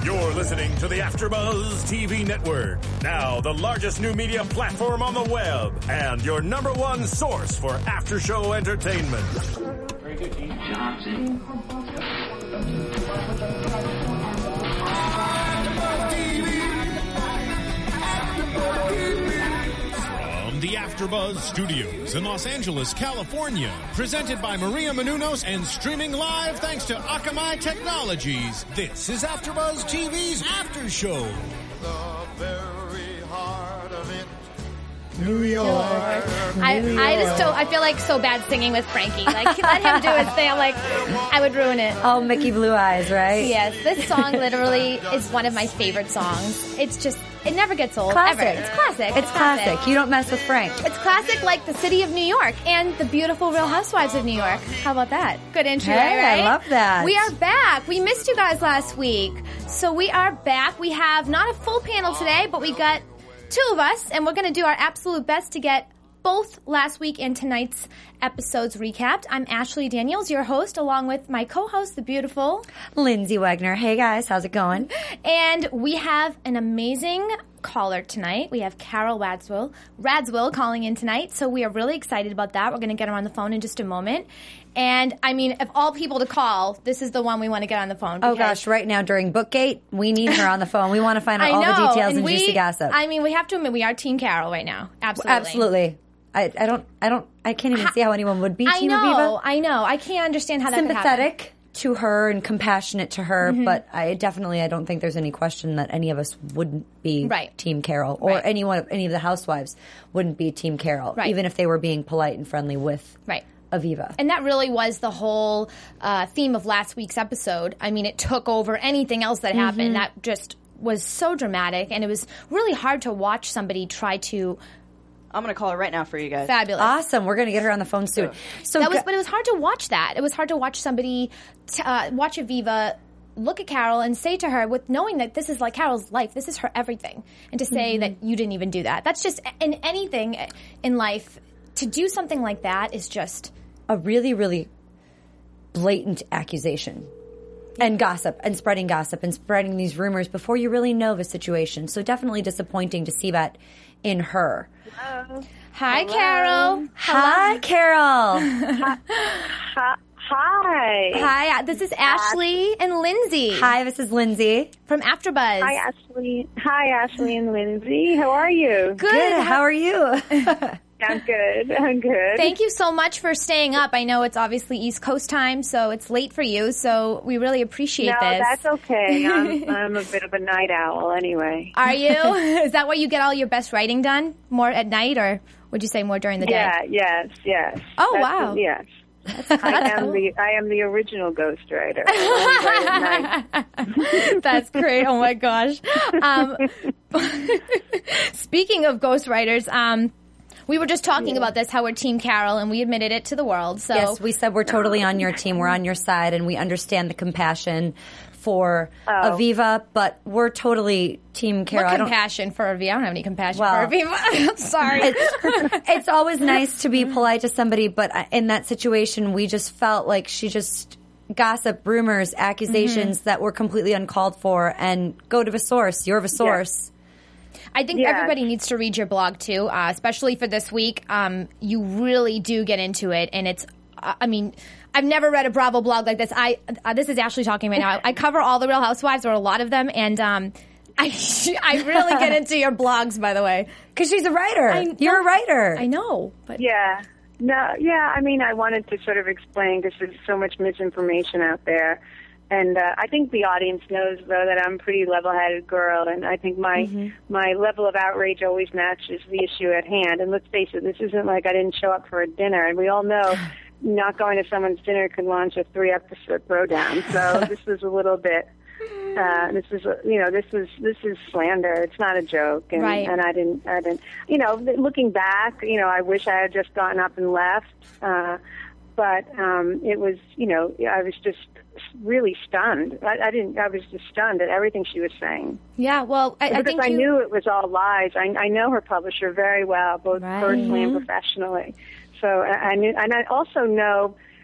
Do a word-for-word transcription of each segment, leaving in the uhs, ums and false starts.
You're listening to the AfterBuzz T V network. Now, the largest new media platform on the web and your number one source for after-show entertainment. Very good, Dean Johnson. From the AfterBuzz Studios in Los Angeles, California, presented by Maria Menounos and streaming live thanks to Akamai Technologies. This is AfterBuzz T V's After Show. The very heart of it. New York. I, I just don't, I feel like so bad singing with Frankie. Like, let him do his thing. I'm like, I would ruin it. Oh, Mickey Blue Eyes, right? Yes, this song literally is one of my favorite songs. It's just, it never gets old. Classic. Ever. It's classic. It's classic. You don't mess with Frank. It's classic like the city of New York and the beautiful Real Housewives of New York. How about that? Good entry, Hey, right? I love that. We are back. We missed you guys last week. So we are back. We have not a full panel today, but we got two of us, and we're going to do our absolute best to get both last week and tonight's episodes recapped. I'm Ashley Daniels, your host, along with my co-host, the beautiful Lindsay Wagner. Hey, guys. How's it going? And we have an amazing caller tonight. We have Carol Radswell, Radswell calling in tonight, so we are really excited about that. We're going to get her on the phone in just a moment. And, I mean, of all people to call, this is the one we want to get on the phone. Oh, gosh. Right now, during Bookgate, we need her on the phone. We want to find out all the details and, and we, juicy gossip. I mean, we have to admit, we are Team Carol right now. Absolutely. Absolutely. I, I don't, I don't, I can't even see how anyone would be I Team know, Aviva. I know. I can't understand how that could happen. Sympathetic to her and compassionate to her, mm-hmm. but I definitely, I don't think there's any question that any of us wouldn't be right. Team Carol, or right. anyone, any of the housewives wouldn't be Team Carol, right. even if they were being polite and friendly with right. Aviva. And that really was the whole uh, theme of last week's episode. I mean, it took over anything else that happened. Mm-hmm. That just was so dramatic, and it was really hard to watch somebody try to. I'm going to call her right now for you guys. Fabulous. Awesome. We're going to get her on the phone soon. So that was, but it was hard to watch that. It was hard to watch somebody, t- uh, watch Aviva look at Carol and say to her, with knowing that this is like Carol's life, this is her everything, and to say mm-hmm. that you didn't even do that. That's just, in anything in life, to do something like that is just a really, really blatant accusation. And gossip, and spreading gossip, and spreading these rumors before you really know the situation. So definitely disappointing to see that in her. Hello. Hi, Hello. Carol. Hi, Carol. Hi. Hi. Hi, this is Ashley and Lindsay. Hi, this is Lindsay. From AfterBuzz. Hi, Ashley. Hi, Ashley and Lindsay. How are you? Good. Good. How are you? I'm good. I'm good. Thank you so much for staying up. I know it's obviously East Coast time, so it's late for you, so we really appreciate no, this. No, that's okay. I'm, I'm a bit of a night owl anyway. Are you? Is that where you get all your best writing done? More at night, or would you say more during the day? Yeah, yes, yes. Oh, that's wow. The, yes. That's, I that's am cool. the I am the original ghostwriter. That's great. Oh my gosh. Um, speaking of ghostwriters, um, we were just talking yeah. about this, how we're Team Carol, and we admitted it to the world. So yes, we said we're totally on your team. We're on your side, and we understand the compassion for oh. Aviva, but we're totally Team Carol. What compassion for Aviva? I don't have any compassion well, for Aviva. Sorry. It's, it's always nice to be polite to somebody, but in that situation, we just felt like she just gossip, rumors, accusations mm-hmm. that were completely uncalled for, and go to the source. You're the source. Yes. I think yes. everybody needs to read your blog, too, uh, especially for this week. Um, you really do get into it, and it's, uh, I mean... I've never read a Bravo blog like this. I uh, this is Ashley talking right now. I, I cover all the Real Housewives, or a lot of them, and um, I I really get into your blogs, by the way, because she's a writer. I, You're a writer. I know, but yeah, no, yeah. I mean, I wanted to sort of explain because there's so much misinformation out there, and uh, I think the audience knows though that I'm a pretty level-headed girl, and I think my mm-hmm. my level of outrage always matches the issue at hand. And let's face it, this isn't like I didn't show up for a dinner, and we all know. Not going to someone's dinner could launch a three-episode throwdown. So this was a little bit. Uh, this is, you know, this is this is slander. It's not a joke, and, right. and I didn't, I didn't, you know, looking back, you know, I wish I had just gotten up and left. Uh, but um, it was, you know, I was just really stunned. I, I didn't. I was just stunned at everything she was saying. Yeah, well, I, because I think I you... knew it was all lies. I, I know her publisher very well, both right. personally mm-hmm. and professionally. So I knew, and I also know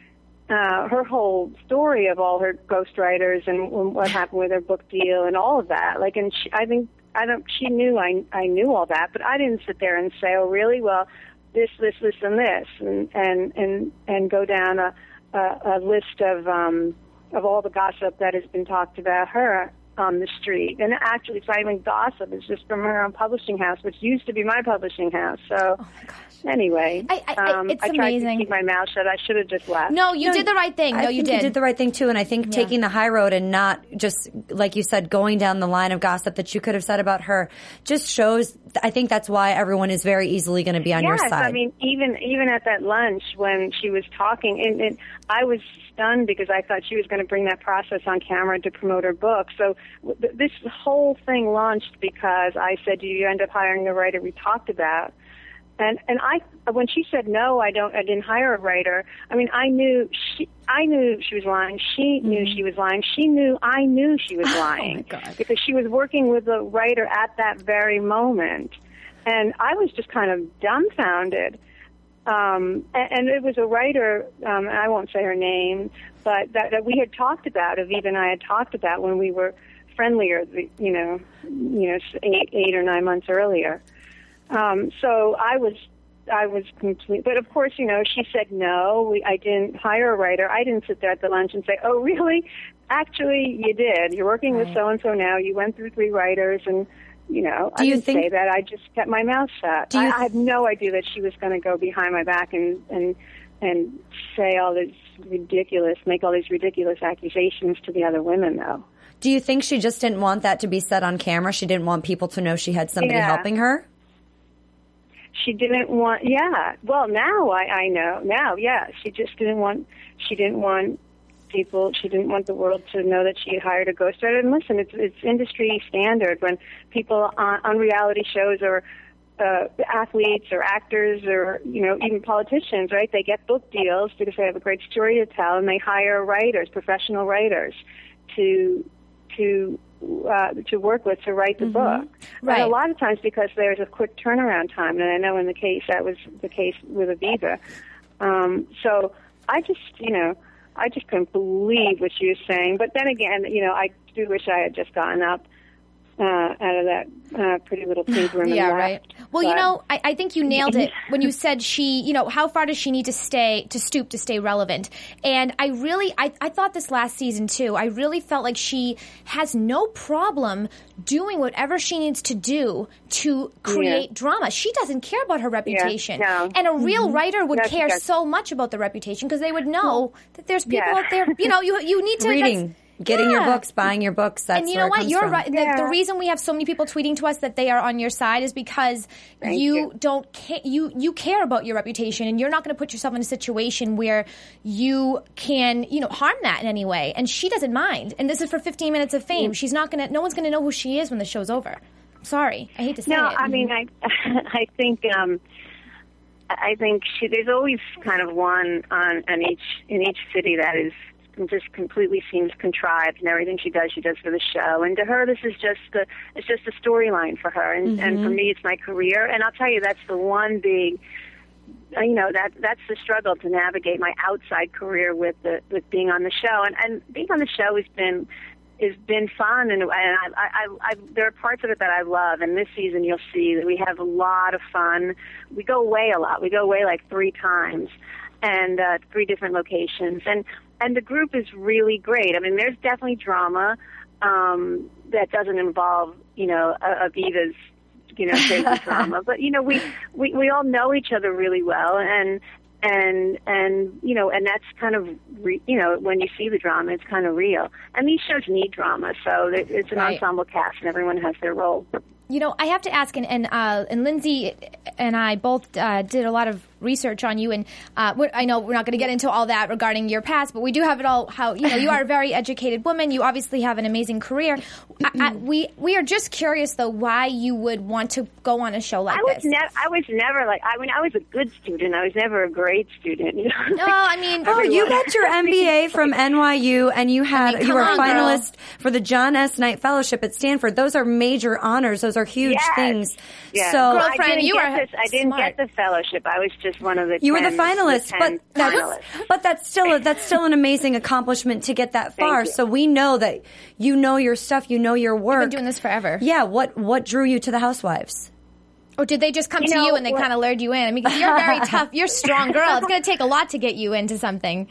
uh, her whole story of all her ghostwriters and what happened with her book deal and all of that. Like, and she, I think I don't. She knew I I knew all that, but I didn't sit there and say, "Oh, really? Well, this, this, this, and this," and and and, and go down a, a, a list of um, of all the gossip that has been talked about her on the street. And actually, it's not even gossip. It's just from her own publishing house, which used to be my publishing house. So, oh my gosh. Anyway, I, I, um, it's I tried amazing. to keep my mouth shut. I should have just left. No, you No, did the right thing. No, I you think did. You did the right thing too, and I think Yeah. taking the high road and not just, like you said, going down the line of gossip that you could have said about her just shows. I think that's why everyone is very easily going to be on yes, your side. I mean, even even at that lunch when she was talking, and, and I was stunned because I thought she was going to bring that process on camera to promote her book. So th- this whole thing launched because I said, "Do you end up hiring the writer we talked about?" And and I when she said no, I don't, I didn't hire a writer. I mean, I knew she, I knew she was lying. She mm-hmm. knew she was lying. She knew I knew she was lying oh my God. because she was working with the writer at that very moment, and I was just kind of dumbfounded. Um, and, and it was a writer, um, and I won't say her name, but that, that we had talked about. Aviva and I had talked about when we were friendlier, you know, you know, eight, eight or nine months earlier. Um, so I was, I was complete, but of course, you know, she said no, we, I didn't hire a writer. I didn't sit there at the lunch and say, "Oh, really? Actually, you did. You're working with so-and-so now. You went through three writers," and, you know, Do I you didn't think, say that. I just kept my mouth shut. Do you I, th- I had no idea that she was going to go behind my back and, and, and say all this ridiculous, make all these ridiculous accusations to the other women, though. Do you think she just didn't want that to be said on camera? She didn't want people to know she had somebody Yeah. helping her? She didn't want, yeah. Well, now I, I know. Now, yeah. She just didn't want, she didn't want people, she didn't want the world to know that she had hired a ghostwriter. And listen, it's, it's industry standard when people on, on reality shows or uh, athletes or actors or, you know, even politicians, right? They get book deals because they have a great story to tell, and they hire writers, professional writers, to, to, Uh, to work with to write the Mm-hmm. book. Right. And a lot of times because there's a quick turnaround time, and I know in the case that was the case with Aviva. Um, so I just, you know, I just couldn't believe what she was saying. But then again, you know, I do wish I had just gotten up uh, out of that uh, pretty little pink room. Yeah, and right. left. Well, you But- know, I, I think you nailed it when you said she, you know, how far does she need to stay, to stoop to stay relevant? And I really, I, I thought this last season too, I really felt like she has no problem doing whatever she needs to do to create Yeah. drama. She doesn't care about her reputation. no. And a real writer would No, she care doesn't. so much about the reputation because they would know that there's people Yeah. out there, you know, you, you need to, Reading, that's- getting your yeah. books, buying your books. That's and you where know it what? comes You're from. right. The, Yeah. the reason we have so many people tweeting to us that they are on your side is because Thank you, you. don't ca- you you care about your reputation, and you're not going to put yourself in a situation where you can, you know, harm that in any way. And she doesn't mind. And this is for fifteen minutes of fame. She's not going to. No one's going to know who she is when the show's over. Sorry, I hate to say No, it. I mean, I, I think, um, I think she, there's always kind of one on, on each in each city that is just completely seems contrived, and everything she does, she does for the show. And to her, this is just the it's just a storyline for her, and, and for me, it's my career. And I'll tell you, that's the one big. You know, that that's the struggle to navigate my outside career with the with being on the show, and and being on the show has been. has been fun, and, and I, I, I, there are parts of it that I love, and this season you'll see that we have a lot of fun. We go away a lot. We go away like three times, and uh, three different locations, and, and the group is really great. I mean, there's definitely drama um, that doesn't involve, you know, Aviva's, you know, crazy drama, but, you know, we, we, we all know each other really well, and And, and, you know, and that's kind of, re, you know, when you see the drama, it's kind of real. And these shows need drama, so it's an Right. ensemble cast, and everyone has their role. You know, I have to ask, and and, uh, and Lindsay and I both uh, did a lot of research on you, and uh, we're, I know we're not going to get into all that regarding your past, but we do have it all. How you know you are a very educated woman. You obviously have an amazing career. I, I, we we are just curious though why you would want to go on a show like I was this. never, I was never like, I mean, I was a good student. I was never a great student. You know? No, I mean, Oh, you got your M B A from N Y U, and you had I mean, you were a come on, girl. finalist for the John S. Knight Fellowship at Stanford. Those are major honors. Those are huge Yes. things. Yeah. So Well, I Girlfriend, didn't you get are this. I didn't smart. get the fellowship. I was just was one of the You were the ten, finalist, the but ten that's finalists. but that's still a, that's still an amazing accomplishment to get that Thank far. you. So we know that you know your stuff, you know your work. You've been doing this forever. Yeah. What what drew you to the Housewives? Or did they just come You to know, you and they what- kind of lured you in? I mean, 'cause you're very tough. You're a strong girl. It's going to take a lot to get you into something.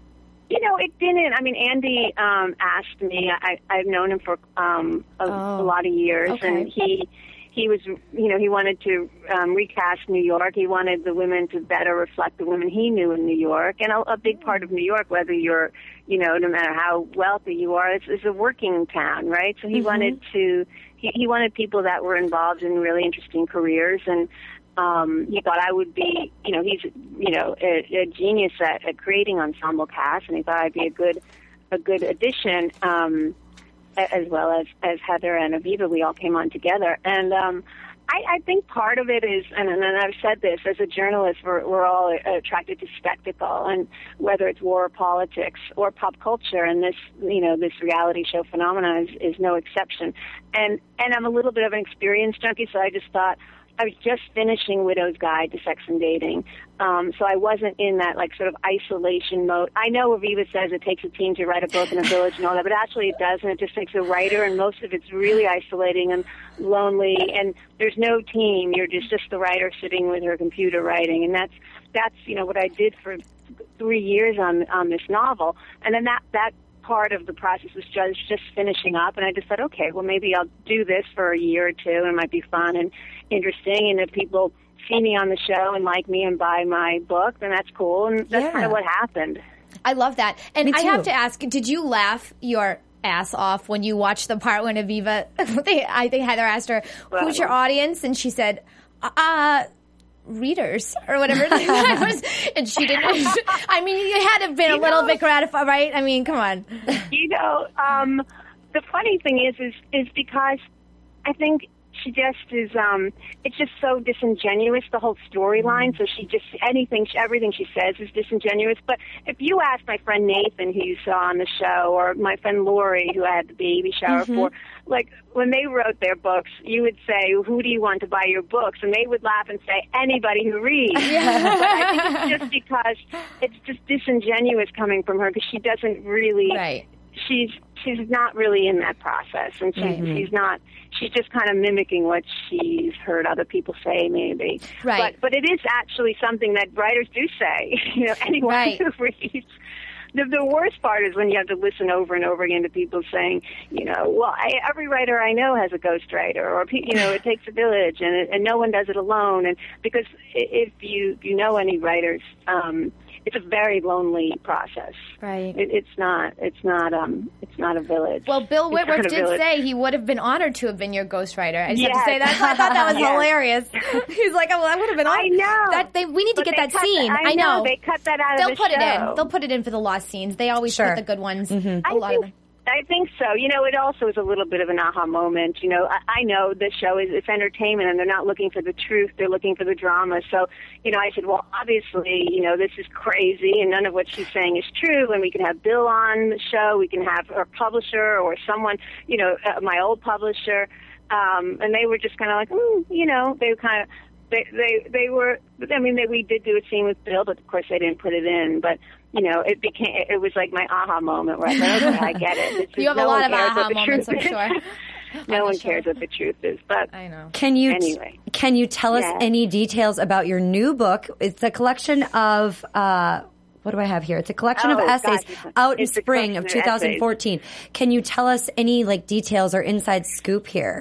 You know, it didn't. I mean, Andy um, asked me. I, I've known him for um, a, Oh. a lot of years, Okay. and he he was, you know, he wanted to um, recast New York. He wanted the women to better reflect the women he knew in New York, and a, a big part of New York, whether you're, you know, no matter how wealthy you are, it's, it's a working town, right? So he wanted to. He, he wanted people that were involved in really interesting careers, and um, he thought I would be, you know, he's, you know, a, a genius at, at creating ensemble casts, and he thought I'd be a good, a good addition, um, a- as well as, as Heather and Aviva. We all came on together, and um, I, I think part of it is, and, and I've said this, as a journalist, we're, we're all attracted to spectacle, and whether it's war or politics or pop culture, and this, you know, this reality show phenomenon is, is no exception. And and I'm a little bit of an experience junkie, so I just thought, I was just finishing Widow's Guide to Sex and Dating, um, so I wasn't in that like sort of isolation mode. I know Aviva says it takes a team to write a book in a village and all that, but actually it doesn't. It just takes a writer, and most of it's really isolating and lonely, and there's no team. You're just just the writer sitting with her computer writing, and that's that's you know what I did for three years on on this novel, and then that that. part of the process was just just finishing up, and I just thought, okay, well, maybe I'll do this for a year or two, and it might be fun and interesting, and if people see me on the show and like me and buy my book, then that's cool, and that's Yeah. kind of what happened. I love that. And Me I have too. to ask, did you laugh your ass off when you watched the part when Aviva, they, I think Heather asked her, who's your audience? And she said, uh, readers or whatever that was, and she didn't. I mean, you had to have been a You little know- bit gratified, right? I mean, come on. You know, um, the funny thing is, is, is because I think she just is, um, it's just so disingenuous, the whole storyline. So she just, anything, everything she says is disingenuous. But if you ask my friend Nathan, who you saw on the show, or my friend Lori, who I had the baby shower for, like, when they wrote their books, you would say, who do you want to buy your books? And they would laugh and say, anybody who reads. But I think it's just because it's just disingenuous coming from her, because she doesn't really, Right. she's she's not really in that process, and she, Right. she's not, she's just kind of mimicking what she's heard other people say, maybe. Right. But, but it is actually something that writers do say. You know, anyone Right. who reads. The, the worst part is when you have to listen over and over again to people saying, you know, well, I, every writer I know has a ghostwriter, or, you know, it takes a village, and, it, and no one does it alone. And because if you, you know any writers, um, it's a very lonely process. Right. It, it's not. It's not. Um. It's not a village. Well, Bill It's Whitworth not a did village. say he would have been honored to have been your ghostwriter. I just have Yes. to say that. I thought that was Yes. hilarious. He's like, oh, well, I would have been honored. I know. That they, we need to But get they that cut scene. the- I I know. know, they cut that out of They'll the put it show. in. They'll put it in for the lost scenes. They always Sure. put the good ones. I A lot of think, them. I think so. You know, it also is a little bit of an aha moment. You know, I, I know the show is it's entertainment, and they're not looking for the truth; they're looking for the drama. So, you know, I said, well, obviously, you know, this is crazy, and none of what she's saying is true. And we can have Bill on the show, we can have our publisher or someone, you know, uh, my old publisher, um, and they were just kind of like, mm, you know, they were kind of. They, they they were. I mean, they, we did do a scene with Bill, but of course they didn't put it in. But you know, it became. It was like my aha moment where I thought, okay, I get it. This is, You have a no lot one of cares aha what the moments, truth I'm is. sure. No on one the show. cares what the truth is. But I know. Can you Anyway. can you tell us Yeah. any details about your new book? It's a collection of uh, what do I have here? It's a collection of Oh, essays gosh, it's- out in it's a spring collection of of two thousand fourteen. Can you tell us any like details or inside scoop here?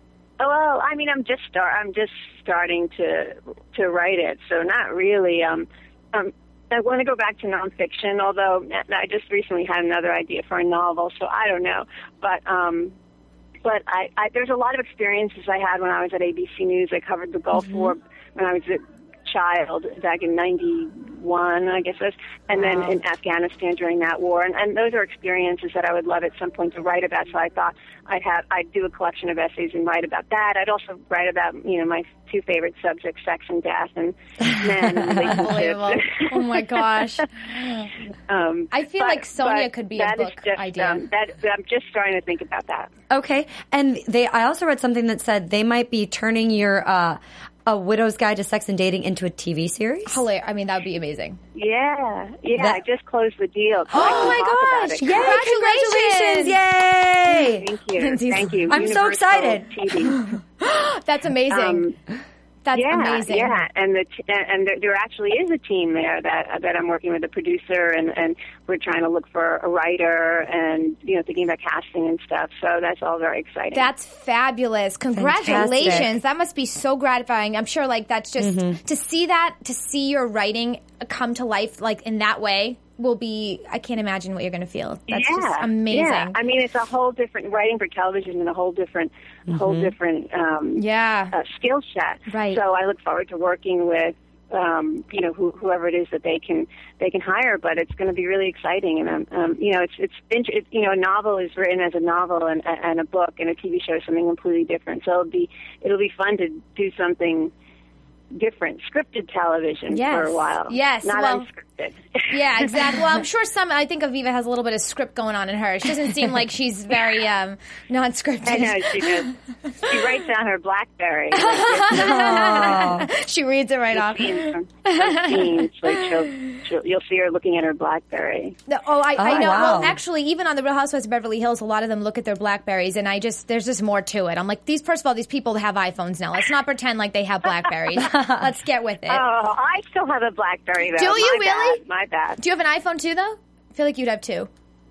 well, I mean, I'm just start. I'm just starting to to write it, so not really. Um, um, I want to go back to nonfiction, although I just recently had another idea for a novel, so I don't know. But um, but I, I there's a lot of experiences I had when I was at A B C News. I covered the Gulf War when I was a child back in ninety-one, I guess it was, and then in Afghanistan during that war. And, and those are experiences that I would love at some point to write about. So I thought I'd have I'd do a collection of essays and write about that. I'd also write about, you know, my two favorite subjects, sex and death, and men and Unbelievable. relationships. Oh my gosh. um, I feel but- like Sonia but could be a that is book just, idea. Um, that, I'm just starting to think about that. Okay, and they. I also read something that said they might be turning your uh, a Widow's Guide to Sex and Dating into a T V series? Hilarious. I mean, that would be amazing. Yeah, yeah. That- I just closed the deal. So I Oh can my talk about gosh! it. Yay! Congratulations! Yay! Thank you. Lindsay's- Thank you. I'm so Universal excited. T V. That's amazing. Um, That's yeah, amazing. yeah, and the t- and there, there actually is a team there that that I'm working with, a producer, and and we're trying to look for a writer, and you know, thinking about casting and stuff. So that's all very exciting. That's fabulous. Congratulations. Fantastic. That must be so gratifying. I'm sure like that's just Mm-hmm. to see that, to see your writing come to life like in that way will be, I can't imagine what you're going to feel. That's yeah, just amazing. Yeah. I mean, it's a whole different writing for television and a whole different, a whole different um, Yeah. uh, skill set. Right. So I look forward to working with. Um, you know, who, whoever it is that they can they can hire, but it's going to be really exciting. And um, um, you know, it's it's, int- it's you know, a novel is written as a novel, and, and a book, and a T V show is something completely different. So it'll be it'll be fun to do something different, scripted television Yes. for a while. Yes, not well- unscripted. Yeah, exactly. Well, I'm sure some, I think Aviva has a little bit of script going on in her. She doesn't seem like she's very um, non-scripted. I know she does. She writes on her BlackBerry. She reads it right off. Scenes from- from scenes, like she'll, she'll, you'll see her looking at her BlackBerry. The- oh, I, I Oh, know. wow. Well, actually, even on the Real Housewives of Beverly Hills, a lot of them look at their Blackberries, and I just there's just more to it. I'm like, these first of all, these people have iPhones now. Let's not pretend like they have Blackberries. Let's get with it. Oh, I still have a BlackBerry though. Do you My really? Bad, my bad. Do you have an iPhone too, though? I feel like you'd have two.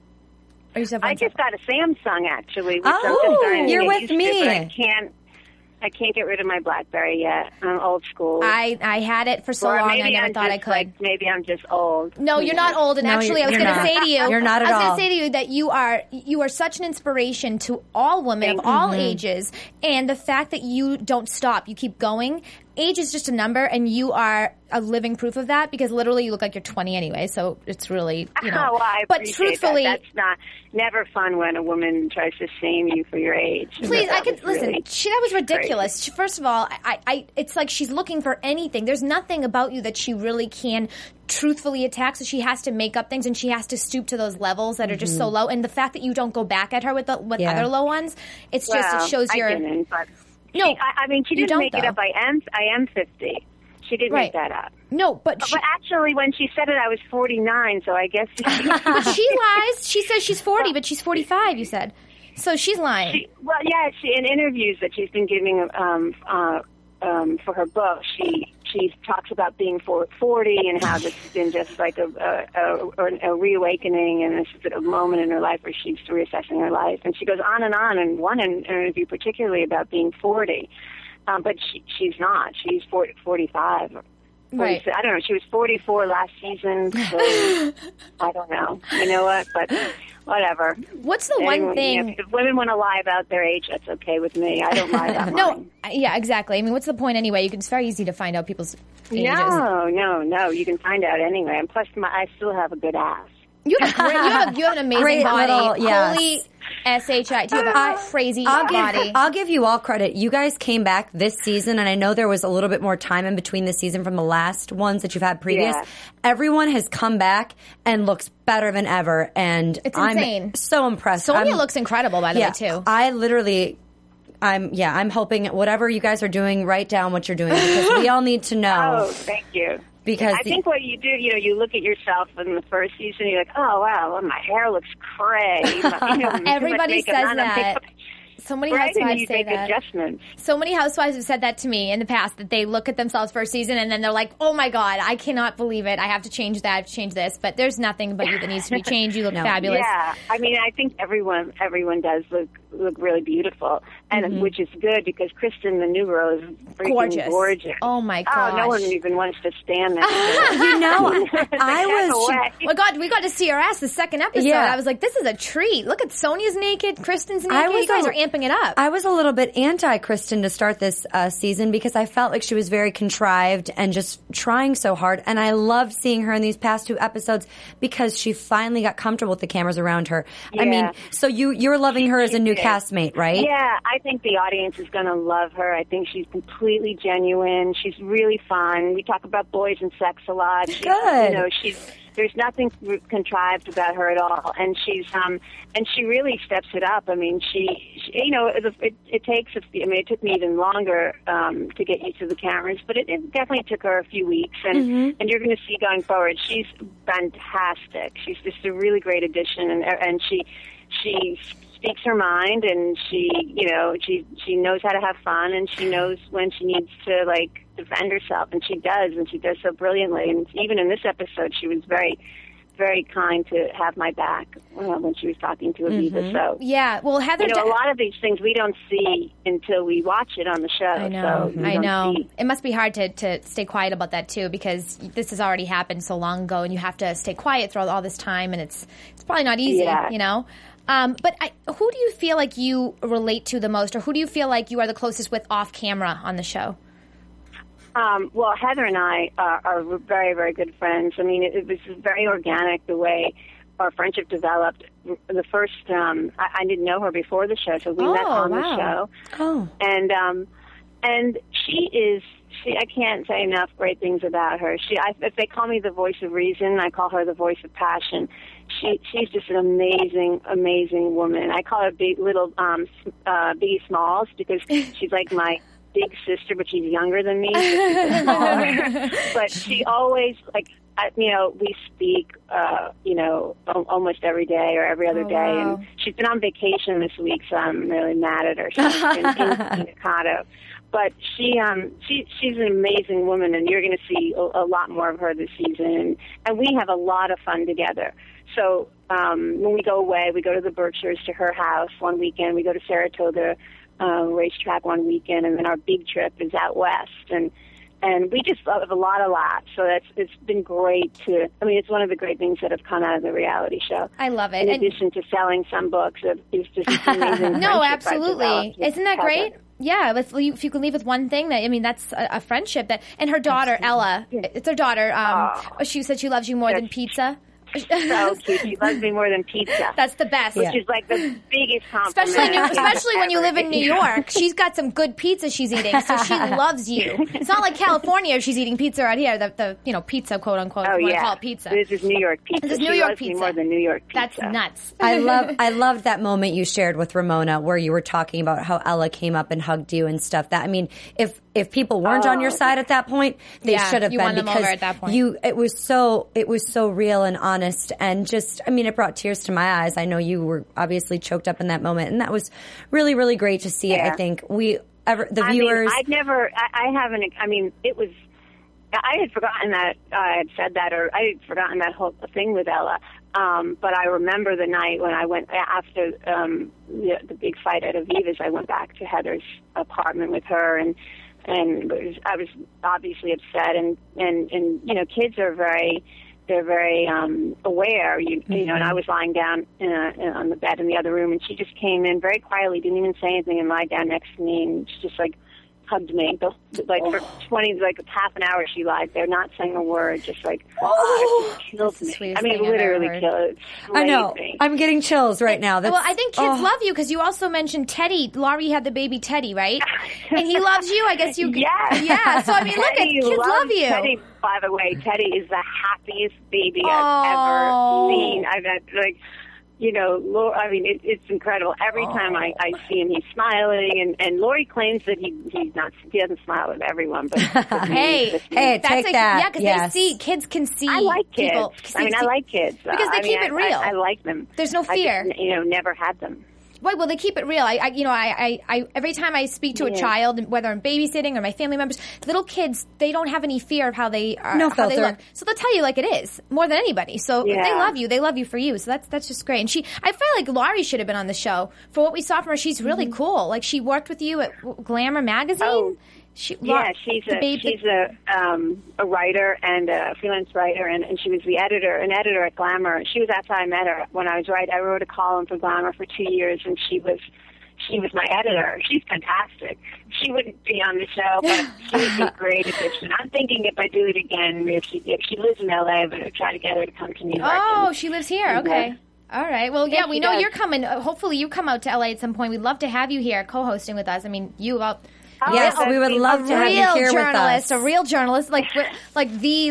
Or you just have one I just got a Samsung actually. Which Oh, I'm just starting to you're get with used to, me. but I can't. I can't get rid of my BlackBerry yet. I'm old school. I I had it for so or long. maybe I never I'm thought just I could. Like, maybe I'm just old. No, you're not old. And No, actually, you're- I was you're going to not. say to you, You're not at I was all. going to say to you that you are you are such an inspiration to all women of all ages, and the fact that you don't stop, you keep going. Age is just a number, and you are a living proof of that because literally you look like you're twenty anyway. So it's really, you know. Oh, well, I but appreciate truthfully, that. That's not never fun when a woman tries to shame you for your age. please, That I could was listen. really She, that was ridiculous. She, first of all, I, I, it's like she's looking for anything. There's nothing about you that she really can truthfully attack. So she has to make up things, and she has to stoop to those levels that are just so low. And the fact that you don't go back at her with the, with Yeah. other low ones, it's just Well, it shows I your. didn't, but No, she, I, I mean, she you didn't don't, make it though. up. I am, I am fifty. She didn't Right. make that up. No, but she, But actually, when she said it, I was forty-nine. So I guess she, but she lies. She says she's forty, but she's forty-five. You said, so she's lying. she well, yeah. She in interviews that she's been giving um, uh, um, for her book, she she talks about being for, forty and how this has been just like a a, a, a reawakening, and this is a moment in her life where she's reassessing her life. And she goes on and on. And one in, interview particularly about being forty. Um, but she, she's not. She's forty, forty-five. Right. I don't know. She was forty-four last season. So I don't know. You know what? But whatever. What's the one Anyone- thing? you know, if women want to lie about their age, that's okay with me. I don't lie about No, mine. yeah, exactly. I mean, what's the point anyway? You can, it's very easy to find out people's ages. No, no, no. You can find out anyway. And plus, my, I still have a good ass. You have a great, you have, you have an amazing Great body. little- yes. Holy S H I. Do you have a crazy I'll give, body? I'll give you all credit. You guys came back this season, and I know there was a little bit more time in between the season from the last ones that you've had previous. Yeah. Everyone has come back and looks better than ever, and It's I'm insane. so impressed. Sonia I'm- looks incredible, by the yeah, way, too. I literally, I'm yeah, I'm hoping whatever you guys are doing, write down what you're doing because we all need to know. Oh, thank you. Because I the- think what you do, you know, you look at yourself in the first season, you're like, oh, wow, well, my hair looks cray. You know, too much Everybody makeup, says not enough that. makeup. So many Right, and housewives you say make that. adjustments. So many housewives have said that to me in the past that they look at themselves first season and then they're like, "Oh my god, I cannot believe it! I have to change that, I have to change this." But there's nothing about you that needs to be changed. You look No. fabulous. Yeah, I mean, I think everyone everyone does look look really beautiful, and Mm-hmm. which is good because Kristen, the new girl, is freaking Gorgeous. gorgeous. Oh my Oh, no one gosh. even wants to stand next to her. you know, I Back was. away. Oh my god, we got to see her ass the second episode. Yeah. I was like, "This is a treat! Look at Sonia's naked, Kristen's naked. I was you guys a- are amping it up." I was a little bit anti Kristen to start this uh, season because I felt like she was very contrived and just trying so hard. And I loved seeing her in these past two episodes because she finally got comfortable with the cameras around her. I Yeah. mean, so you you're loving her as a new did. castmate, right? Yeah, I think the audience is going to love her. I think she's completely genuine. She's really fun. We talk about boys and sex a lot. She's, Good. You know, she's there's nothing contrived about her at all, and she's um and she really steps it up. I mean, she, she you know it, it, it takes a few, I mean it took me even longer um to get used to the cameras, but it, it definitely took her a few weeks, and Mm-hmm. and you're going to see going forward. She's fantastic. She's just a really great addition, and and she she speaks her mind, and she you know she she knows how to have fun, and she knows when she needs to like defend herself, and she does, and she does so brilliantly. And even in this episode, she was very, very kind to have my back uh, when she was talking to Aviva. Mm-hmm. So Yeah, well, Heather... you know, Da- a lot of these things we don't see until we watch it on the show. I know, So you I don't know. see- It must be hard to, to stay quiet about that too, because this has already happened so long ago, and you have to stay quiet throughout all this time, and it's it's probably not easy, Yeah. you know. Um, but I, who do you feel like you relate to the most, or who do you feel like you are the closest with off camera on the show? Um, well, Heather and I are, are very, very good friends. I mean, it, it was very organic the way our friendship developed. The first, um, I, I didn't know her before the show, so we met Oh, on wow. the show. Oh. And um, and she is, she. I can't say enough great things about her. She, I, if they call me the voice of reason, I call her the voice of passion. She, she's just an amazing, amazing woman. I call her big, little um, uh, Biggie Smalls because she's like my big sister, but she's younger than me. So she's smaller. But she always, like, I, you know, we speak, uh, you know, al- almost every day or every other Oh, day. wow. And she's been on vacation this week, so I'm really mad at her. She's been in Chicago. But she, um, she, she's an amazing woman, and you're going to see a, a lot more of her this season. And, and we have a lot of fun together. So um, when we go away, we go to the Berkshires to her house one weekend. We go to Saratoga uh, racetrack one weekend, and then our big trip is out west. And and we just love a lot, a lot. So that's it's been great to. I mean, it's one of the great things that have come out of the reality show. I love it. In And- addition to selling some books, it's just an amazing. No, friendship I've absolutely. developed with Isn't that Heather. great? Yeah, if you, if you can leave with one thing, that I mean, that's a, a friendship. That and her daughter Ella, it's her daughter. Um, Oh. she said she loves you more than That's pizza. So cute. She loves me more than pizza. That's the best. which is like the biggest compliment. Especially, New, I think especially when you ever. live in New York. She's got some good pizza she's eating, so she loves you. It's not like California. She's eating pizza out here. The, the you know pizza, quote unquote. Oh if you want yeah, to call it pizza. This is New York pizza. This is New she York loves me pizza. more than New York pizza. That's nuts. I love I loved that moment you shared with Ramona where you were talking about how Ella came up and hugged you and stuff. That I mean, if if people weren't on your Oh. side at that point, they Yeah, should have you been won them because over at that point. you it was so it was so real and honest and just I mean it brought tears to my eyes. I know you were obviously choked up in that moment, and that was really really great to see. It. I Yeah. think we ever the I viewers. mean, I've never. I, I haven't. I mean, it was. I had forgotten that I had said that, or I had forgotten that whole thing with Ella. Um, but I remember the night when I went after um, the, the big fight at Aviva's. I went back to Heather's apartment with her, and and it was, I was obviously upset. And and and you know, kids are very. They're very um, aware, you, you know. And I was lying down in a, in, on the bed in the other room, and she just came in very quietly, didn't even say anything, and lied down next to me, and she just like hugged me. The, like for twenty, like half an hour, she lied there, not saying a word, just like oh, it just killed That's the me. sweetest I mean, thing I've ever literally heard. killed. It I know. slayed me. I'm getting chills right now. That's, Well, I think kids oh. love you because you also mentioned Teddy. Laurie had the baby Teddy, right? And he loves you. I guess you. Yes. Yeah. So I mean, look, at Teddy kids loves love you. Teddy, by the way, Teddy is the happiest baby Oh. I've ever seen. I've had, like, you know, Lor- I mean, it, it's incredible. Every Oh. time I, I see him, he's smiling, and, and Lori claims that he he's not he doesn't smile with everyone, but with me, Hey, with me. Hey, That's take a, that. Yeah, because Yes. they see kids can see. I like kids. People, I mean, I like kids Because they I mean, keep it I- real. I, I like them. There's no I fear. just, you know, never had them. Right, well, they keep it real. I, I you know, I, I, I, every time I speak to a Yeah. child, whether I'm babysitting or my family members, little kids, they don't have any fear of how they are, No how they filter. look. So they'll tell you like it is more than anybody. So if they Yeah. love you, they love you for you. So that's that's just great. And she, I feel like Laurie should have been on the show for what we saw from her. She's really cool. Like she worked with you at Glamour magazine. Oh. She, Yeah, she's the a babe- she's a um, a writer and a freelance writer, and, and she was the editor, an editor at Glamour. She was after I met her when I was right. I wrote a column for Glamour for two years, and she was she was my editor. She's fantastic. She wouldn't be on the show, but she was a great addition. I'm thinking if I do it again, if she if she lives in L A, but I'd try to get her to come to New York. Oh, and- she lives here. and, uh, Okay. All right. Well, yeah, Yes, we she know does. you're coming. Uh, hopefully, you come out to L A at some point. We'd love to have you here co-hosting with us. I mean, you about Oh, Yes, that'd we would be love to have you real here with journalist, us. a real journalist, like like the like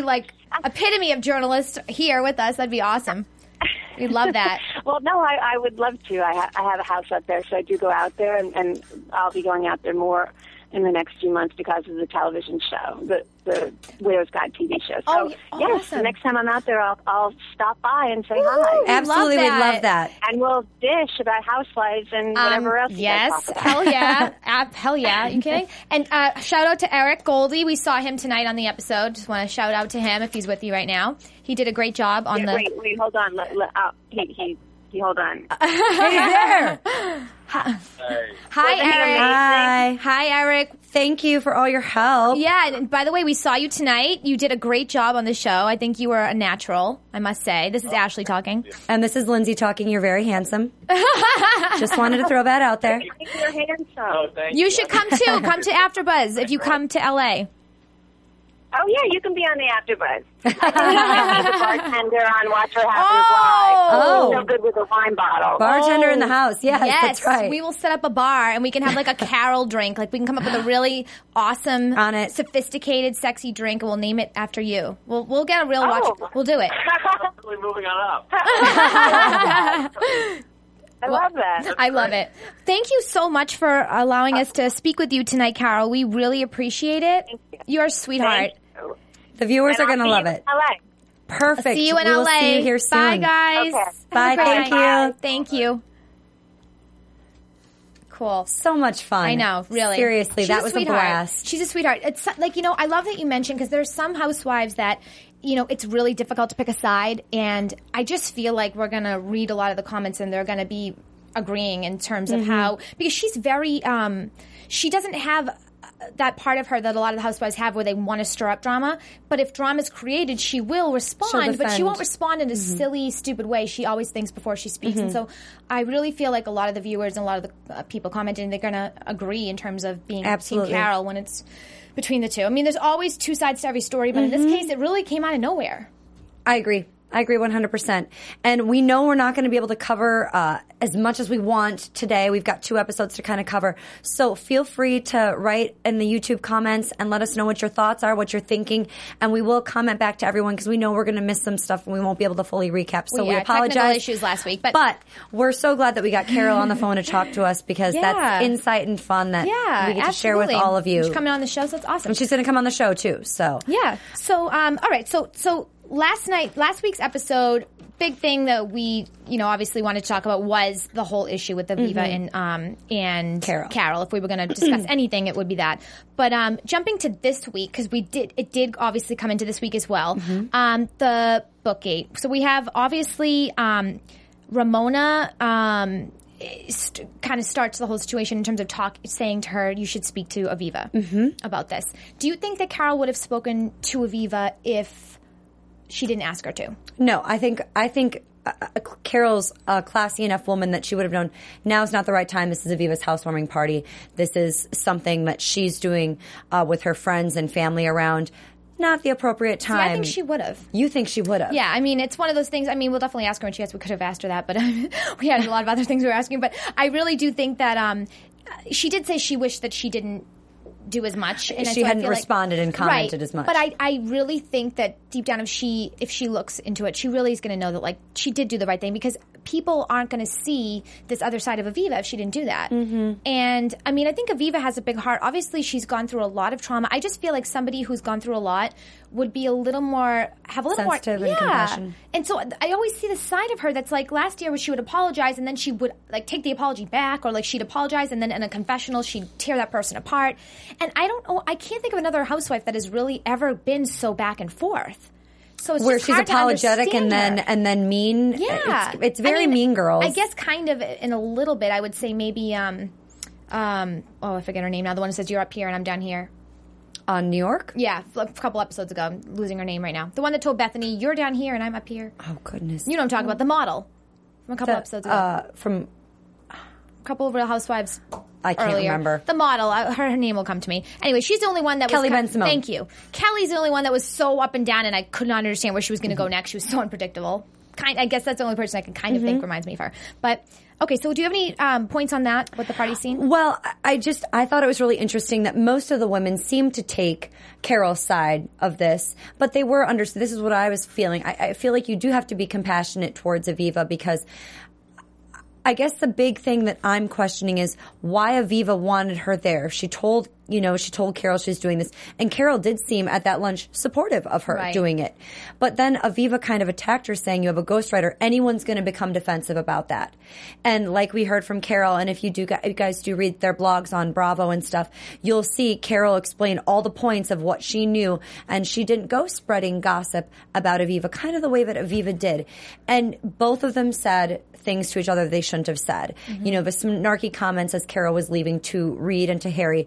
epitome of journalist here with us. That'd be awesome. We'd love that. Well, no, I, I would love to. I, ha- I have a house out there, so I do go out there, and, and I'll be going out there more in the next few months because of the television show, the the Widow's Guide T V show. So, Oh, oh, yes, awesome. the next time I'm out there, I'll, I'll stop by and say Woo! hi. Absolutely, love we'd that. love that. And we'll dish about housewives and whatever Um, else you guys yes, talk about. hell yeah, Ab- hell yeah. You kidding? And uh, shout out to Eric Goldie. We saw him tonight on the episode. Just want to shout out to him if he's with you right now. He did a great job on Yeah, the. wait, wait, hold on. Let, let, uh, he, he, he, hold on. Hey there. Hi, Wasn't he Eric. Hi. Hi, Eric. Thank you for all your help. Yeah, and by the way, we saw you tonight. You did a great job on the show. I think you were a natural, I must say. This is Ashley talking. And this is Lindsay talking. You're very handsome. Just wanted to throw that out there. I think you're handsome. Oh, thank You should come too. Come to AfterBuzz if you come to L A. Oh, yeah, you can be on the AfterBuzz. I can be the bartender on Watch What Happens Oh. Live. So good with a wine bottle. Bartender in the house. Yes, Yes, that's right. we will set up a bar and we can have like a Carol drink. Like we can come up with a really awesome, On it. sophisticated, sexy drink, and we'll name it after you. We'll we'll get a real watch. Oh. We'll do it. Really moving on up. I love that. I love it. Thank you so much for allowing us to speak with you tonight, Carol. We really appreciate it. You're a sweetheart. The viewers And are I'll going to see love you it. in L A. Perfect. See you in we will L A. see you here soon. Bye, guys. Okay. Bye. Have a great Thank night. you. Thank you. Cool. So much fun. I know, really. Seriously, She's that was a sweetheart. blast. She's a sweetheart. It's so- like, you know, I love that you mentioned because there's some housewives that, you know, it's really difficult to pick a side. And I just feel like we're going to read a lot of the comments and they're going to be agreeing in terms of Mm-hmm. how, because she's very, um, she doesn't have that part of her that a lot of the housewives have where they want to stir up drama. But if drama is created, she will respond, but she defend. won't respond in a silly, stupid way. She always thinks before she speaks. And so I really feel like a lot of the viewers and a lot of the uh, people commenting, they're going to agree in terms of being Absolutely. Team Carol when it's between the two. I mean, there's always two sides to every story, but in this case, it really came out of nowhere. I agree. I agree one hundred percent. And we know we're not going to be able to cover uh, as much as we want today. We've got two episodes to kind of cover. So feel free to write in the YouTube comments and let us know what your thoughts are, what you're thinking. And we will comment back to everyone because we know we're going to miss some stuff and we won't be able to fully recap. So Well, we yeah, apologize. technical issues last week, but- but we're so glad that we got Carol on the phone to talk to us because Yeah. that's insight and fun that Yeah, we get to share with absolutely. all of you. She's coming on the show, so it's awesome. And she's going to come on the show too. So Yeah. So, um, all right. So, so last night, last week's episode, big thing that we, you know, obviously wanted to talk about was the whole issue with Aviva and um and Carol. Carol. If we were going to discuss anything, it would be that. But um, jumping to this week because we did, it did obviously come into this week as well. Um, the Bookgate. So we have obviously um, Ramona. Um, St- kind of starts the whole situation in terms of talk, saying to her, you should speak to Aviva mm-hmm. about this. Do you think that Carol would have spoken to Aviva if she didn't ask her to? No, I think I think uh, uh, Carol's a classy enough woman that she would have known now's not the right time. This is Aviva's housewarming party. This is something that she's doing uh, with her friends and family around. Not the appropriate time. See, I think she would have. You think she would have? Yeah, I mean, it's one of those things. I mean, we'll definitely ask her when she has. We could have asked her that, but we had a lot of other things we were asking. But I really do think that um, she did say she wished that she didn't do as much. And She so I hadn't feel like- responded and commented right. as much. But I, I really think that deep down, if she if she looks into it, she really is going to know that like she did do the right thing because people aren't going to see this other side of Aviva if she didn't do that. Mm-hmm. And I mean, I think Aviva has a big heart. Obviously, she's gone through a lot of trauma. I just feel like somebody who's gone through a lot would be a little more have a little Sensitive more and yeah. compassion. And so I always see the side of her that's like last year where she would apologize and then she would like take the apology back or like she'd apologize and then in a confessional she'd tear that person apart. And I don't know, I can't think of another housewife that has really ever been so back and forth. So it's Where just she's hard to apologetic and understand then her. and then mean. Yeah. It's, it's very I mean, mean girls. I guess kind of in a little bit, I would say maybe, um, um, oh, I forget her name now. The one who says you're up here and I'm down here. On New York? Yeah, a couple episodes ago. I'm losing her name right now. The one that told Bethany, you're down here and I'm up here. Oh, goodness. You know what I'm talking about. The model. From a couple The, episodes ago. uh, from a couple of Real Housewives I can't earlier. remember. The model. I, her, her name will come to me. Anyway, she's the only one that Kelly was... Ben Simone. Thank you. Kelly's the only one that was so up and down and I could not understand where she was going to go next. She was so unpredictable. kind. I guess that's the only person I can kind of mm-hmm. think reminds me of her. But okay, so do you have any um, points on that? What the party scene? Well, I just I thought it was really interesting that most of the women seemed to take Carol's side of this, but they were under. This is what I was feeling. I, I feel like you do have to be compassionate towards Aviva because I guess the big thing that I'm questioning is why Aviva wanted her there. She told, you know, she told Carol she's doing this. And Carol did seem at that lunch supportive of her right. doing it. But then Aviva kind of attacked her saying, you have a ghostwriter. Anyone's going to become defensive about that. And like we heard from Carol, and if you do, you guys do read their blogs on Bravo and stuff, you'll see Carol explain all the points of what she knew. And she didn't go spreading gossip about Aviva, kind of the way that Aviva did. And both of them said things to each other they shouldn't have said. Mm-hmm. You know, the snarky comments as Carol was leaving to Reed and to Harry,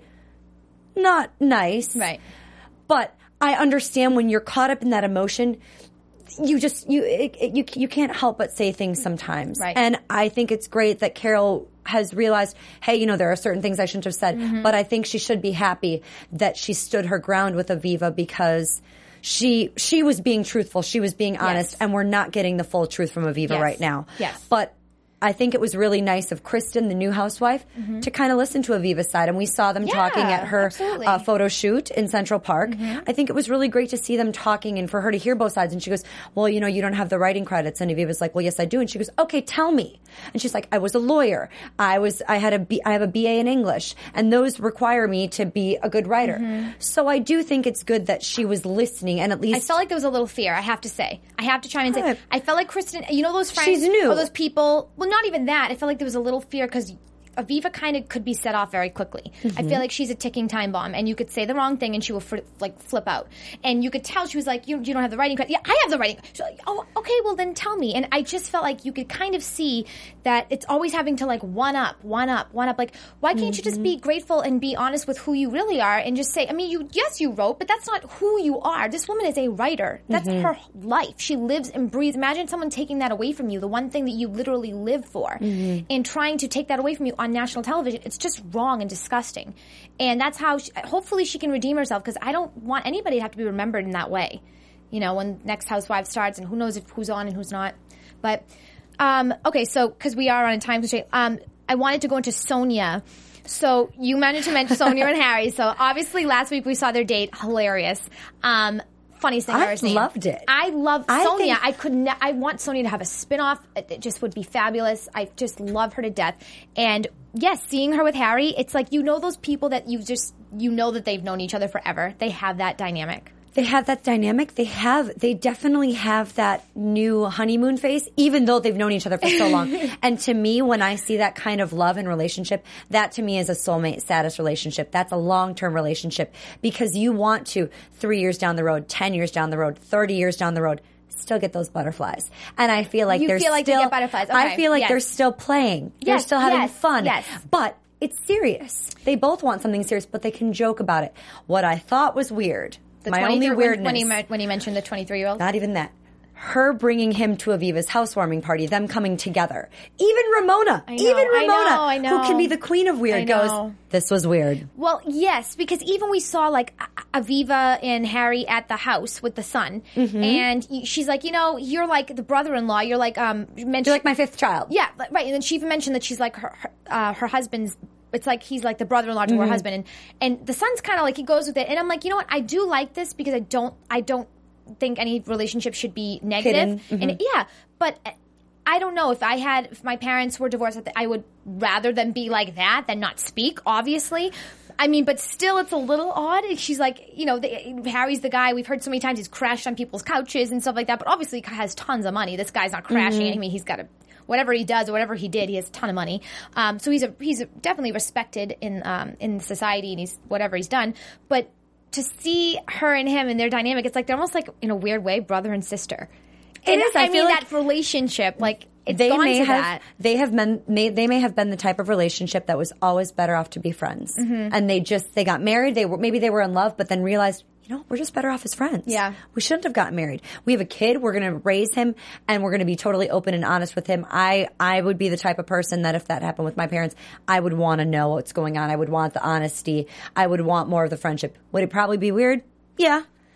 not nice. Right. But I understand when you're caught up in that emotion, you just, you, it, it, you, you can't help but say things sometimes. Right. And I think it's great that Carol has realized, hey, you know, there are certain things I shouldn't have said, mm-hmm. but I think she should be happy that she stood her ground with Aviva because She she was being truthful. She was being honest, yes. and we're not getting the full truth from Aviva yes. right now. Yes. But I think it was really nice of Kristen, the new housewife, mm-hmm. to kind of listen to Aviva's side. And we saw them yeah, talking at her uh, photo shoot in Central Park. Mm-hmm. I think it was really great to see them talking and for her to hear both sides. And she goes, well, you know, you don't have the writing credits. And Aviva's like, well, yes, I do. And she goes, okay, tell me. And she's like, I was a lawyer. I was, I had a B, I have a B A in English. And those require me to be a good writer. Mm-hmm. So I do think it's good that she was listening and at least. I felt like there was a little fear, I have to say. I have to chime in and say, I felt like Kristen, you know those friends? She's new. Or those people, well, not even that. I felt like there was a little fear because Aviva kind of could be set off very quickly. Mm-hmm. I feel like she's a ticking time bomb, and you could say the wrong thing, and she will fr- like flip out. And you could tell she was like, "You, you don't have the writing credit." Yeah, I have the writing. She's like, "Oh, okay, well then tell me." And I just felt like you could kind of see that it's always having to like one up, one up, one up. Like, why can't mm-hmm. you just be grateful and be honest with who you really are, and just say, I mean, you yes, you wrote, but that's not who you are. This woman is a writer. That's mm-hmm. her life. She lives and breathes. Imagine someone taking that away from you, the one thing that you literally live for, mm-hmm. and trying to take that away from you on national television. It's just wrong and disgusting. And that's how, she, hopefully she can redeem herself, because I don't want anybody to have to be remembered in that way. You know, when Next Housewives starts, and who knows if who's on and who's not. But, um, okay, so, because we are on a time constraint, um, I wanted to go into Sonia. So, you managed to mention Sonia and Harry. So, obviously, last week we saw their date. Hilarious. Um, funniest thing I've ever seen. I loved it. I love I Sonia. think- I could. Ne- I want Sonia to have a spinoff. It, it just would be fabulous. I just love her to death. And yes, seeing her with Harry, it's like, you know, those people that you just you know that they've known each other forever. They have that dynamic. They have that dynamic. They have, they definitely have that new honeymoon phase, even though they've known each other for so long. And to me, when I see that kind of love and relationship, that to me is a soulmate status relationship. That's a long-term relationship, because you want to, three years down the road, ten years down the road, thirty years down the road, still get those butterflies. And I feel like You they're feel like still, you get butterflies. Okay. I feel like Yes. they're still playing. They're Yes, still having yes, fun. yes. But it's serious. They both want something serious, but they can joke about it. What I thought was weird, The my only twenty-three weirdness. when, when, he, me- when he mentioned the twenty-three-year-old. Not even that. Her bringing him to Aviva's housewarming party, them coming together. Even Ramona, I know, even I Ramona, know, I know. who can be the queen of weird, I goes, know. this was weird. Well, yes, because even we saw like A- Aviva and Harry at the house with the son, Mm-hmm. and y- she's like, you know, you're like the brother-in-law. You're like, um, mentioned, You're like my fifth child. yeah, but- right. And then she even mentioned that she's like her her, uh, her husband's. It's like he's like the brother-in-law to Mm-hmm. her husband, and and the son's kind of like, he goes with it. And I'm like, you know what? I do like this, because I don't I don't think any relationship should be negative. Hidden. And yeah, but I don't know if I had if my parents were divorced, I would rather them be like that than not speak. Obviously. I mean, but still, it's a little odd. She's like, you know, the, Harry's the guy we've heard so many times he's crashed on people's couches and stuff like that. But obviously, he has tons of money. This guy's not crashing. Mm-hmm. I mean, he's got a whatever he does or whatever he did, he has a ton of money. Um, so he's a, he's a, definitely respected in um, in society, and he's whatever he's done. But to see her and him and their dynamic, it's like they're almost like, in a weird way, brother and sister. It And is. I I, feel mean, like that relationship, like, it's they gone may to have that. they have been may, they may have been the type of relationship that was always better off to be friends. Mm-hmm. And they just they got married. They were maybe they were in love, but then realized, you know, we're just better off as friends. Yeah. We shouldn't have gotten married. We have a kid. We're going to raise him, and we're going to be totally open and honest with him. I I would be the type of person that if that happened with my parents, I would want to know what's going on. I would want the honesty. I would want more of the friendship. Would it probably be weird? Yeah.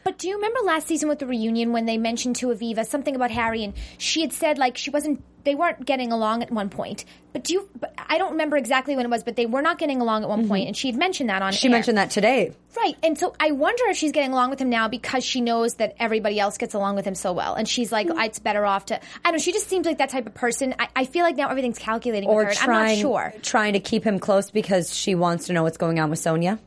But do you remember last season with the reunion when they mentioned to Aviva something about Harry, and she had said like she wasn't, they weren't getting along at one point. But do you? But I don't remember exactly when it was, but they were not getting along at one mm-hmm. point, and she had mentioned that on. She air. mentioned that today, right? And so I wonder if she's getting along with him now because she knows that everybody else gets along with him so well, and she's like, mm-hmm. it's better off to. I don't know. She just seems like that type of person. I, I feel like now everything's calculating or with her. Trying, I'm not sure. Trying to keep him close because she wants to know what's going on with Sonia.